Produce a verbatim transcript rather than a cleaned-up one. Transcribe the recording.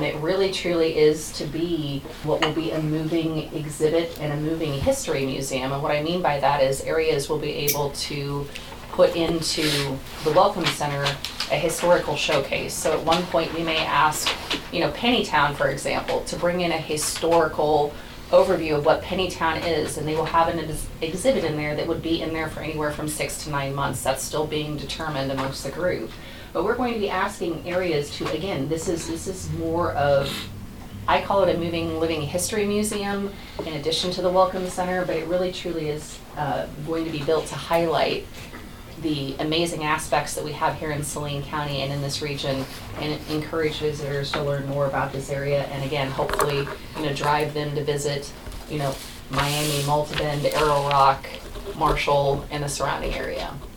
Um, it really truly is to be what will be a moving exhibit and a moving history museum. And what I mean by that is areas will be able to put into the Welcome Center a historical showcase. So at one point we may ask, you know, Pennytown, for example, to bring in a historical overview of what Pennytown is, and they will have an ex- exhibit in there that would be in there for anywhere from six to nine months. That's still being determined amongst the group. But we're going to be asking areas to, again, this is this is more of, I call it a moving living history museum in addition to the Welcome Center, but it really truly is uh, going to be built to highlight the amazing aspects that we have here in Saline County and in this region, and encourage visitors to learn more about this area, and again, hopefully, you know, drive them to visit, you know, Miami, Malta Bend, Arrow Rock, Marshall, and the surrounding area.